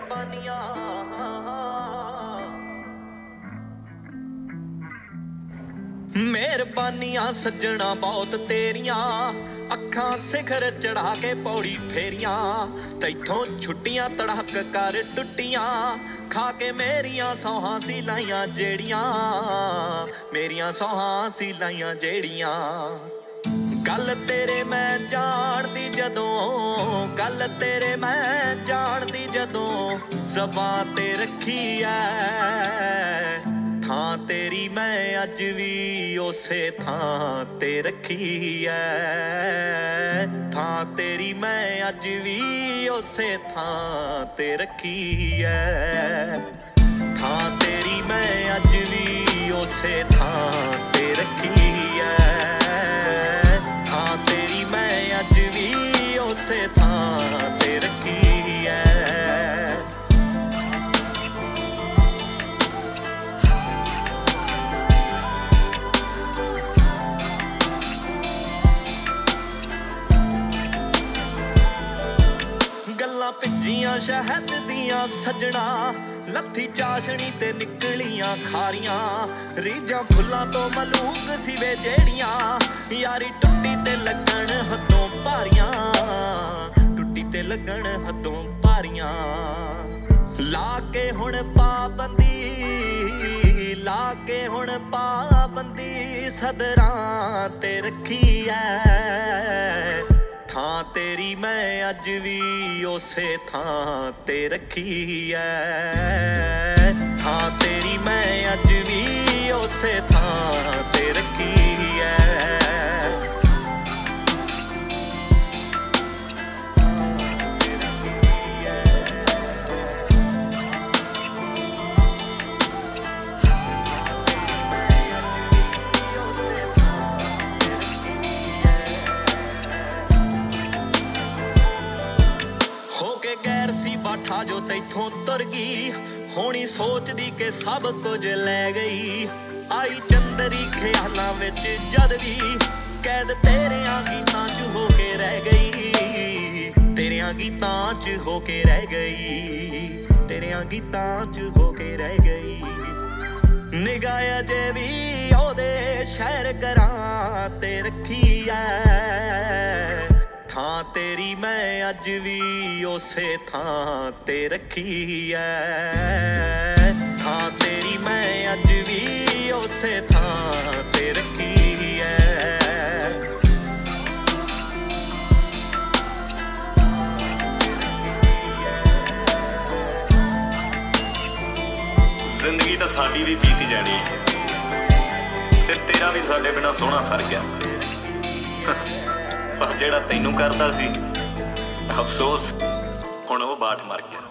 ਮਿਹਰਬਾਨੀਆਂ ਸੱਜਣਾ ਬਹੁਤ ਤੇਰੀਆਂ ਅੱਖਾਂ ਸਿਖਰ ਚੜਾ ਕੇ ਪੌੜੀ ਫੇਰੀਆਂ ਤੈਥੋਂ ਛੁੱਟੀਆਂ ਤੜਕ ਕਰ ਟੁੱਟੀਆਂ ਖਾ ਕੇ ਮੇਰੀਆਂ ਸੌਹਾਂ ਸੀ ਲਾਈਆਂ ਜਿਹੜੀਆਂ ਮੇਰੀਆਂ ਸੌਹਾਂ ਸੀ ਲਾਈਆਂ ਜਿਹੜੀਆਂ ਗੱਲ ਤੇਰੇ ਮੈਂ ਜਾਣਦੀ ਜਦੋਂ ਗੱਲ ਤੇਰੇ ਮੈਂ ਜਾਣਦੀ ਜਦੋਂ ਜ਼ਬਾਂ ਤੇ ਰੱਖੀ ਐ ਥਾਂ ਤੇਰੀ ਮੈਂ ਅੱਜ ਵੀ ਉਸੇ ਥਾਂ ਤੇ ਰੱਖੀ ਐ ਥਾਂ ਤੇਰੀ ਮੈਂ ਅੱਜ ਵੀ ਉਸੇ ਥਾਂ ਤੇ ਰੱਖੀ ਐ ਥਾਂ ਤੇਰੀ ਮੈਂ ਅੱਜ ਵੀ ਉਸੇ ਥਾਂ ਤੇ ਰੱਖੀ ਐ ਥਾਂ ਤੇਰੀ ਮੈਂ ਅੱਜ ਵੀ ਉਸੇ ਥਾਂ ਤੇ ਰੱਖੀ ਐ ਭਿੱਜੀਆਂ ਸ਼ਹਿਦ ਦੀਆਂ ਸੱਜਣਾ ਲੱਥੀ ਚਾਸ਼ਣੀ ਤੇ ਨਿਕਲੀਆਂ ਖਾਰੀਆਂ ਰੀਝਾਂ ਫੁੱਲਾਂ ਤੋਂ ਮਲੂਕ ਸਿਵੇ ਜਿਹੜੀਆਂ ਯਾਰੀ ਟੁੱਟੀ ਤੇ ਲੱਗਣ ਹੱਦੋਂ ਭਾਰੀਆਂ ਟੁੱਟੀ ਤੇ ਲੱਗਣ ਹੱਦੋਂ ਭਾਰੀਆਂ ਲਾ ਕੇ ਹੁਣ ਪਾਬੰਦੀ ਲਾ ਕੇ ਹੁਣ ਪਾਬੰਦੀ ਸਦਰਾਂ ਤੇ ਰੱਖੀ ਐ ਥਾਂ ਤੇਰੀ ਮੈਂ ਅੱਜ ਵੀ ਉਸੇ ਥਾਂ ਤੇ ਰੱਖੀ ਐ ਥਾਂ ਤੇਰੀ ਮੈਂ ਅੱਜ ਵੀ ਉਸੇ ਥਾਂ ਤੇ ਰੱਖੀ ਐ ਬਾਠਾ ਜੋ ਤੈਥੋਂ ਤੁਰ ਗਈ ਹੋਣੀ ਸੋਚਦੀ ਕਿ ਸਭ ਕੁਝ ਲੈ ਗਈ ਆਈ ਚੰਦਰੀ ਖਿਆਲਾਂ ਵਿੱਚ ਜਦ ਵੀ ਕੈਦ ਤੇਰਿਆਂ ਗੀਤਾਂ 'ਚ ਹੋ ਕੇ ਰਹਿ ਗਈ ਤੇਰਿਆਂ ਗੀਤਾਂ 'ਚ ਹੋ ਕੇ ਰਹਿ ਗਈ ਤੇਰਿਆਂ ਗੀਤਾਂ 'ਚ ਹੋ ਕੇ ਰਹਿ ਗਈ ਨਿਗਾਹ ਅਜੇ ਵੀ ਉਹਦੇ ਸ਼ਹਿਰ ਕਰਾਂ ਤੇ ਰੱਖੀ ਐ ਥਾਂ ਤੇਰੀ ਮੈਂ ਅੱਜ ਵੀ ਉਸੇ ਥਾਂ ਤੇ ਰੱਖੀ ਐ ਥਾਂ ਤੇਰੀ ਮੈਂ ਅੱਜ ਵੀ ਉਸੇ ਥਾਂ ਤੇ ਰੱਖੀ ਐ ਜ਼ਿੰਦਗੀ ਤਾਂ ਸਾਡੀ ਵੀ ਬੀਤੀ ਜਾਣੀ ਤੇ ਤੇਰਾ ਵੀ ਸਾਡੇ ਬਿਨਾਂ ਸੋਹਣਾ ਸਰ ਗਿਆ ਪਰ ਜਿਹੜਾ ਤੈਨੂੰ ਕਰਦਾ ਸੀ ਅਫਸੋਸ ਹੁਣ ਉਹ ਬਾਠ ਮਰ ਗਿਆ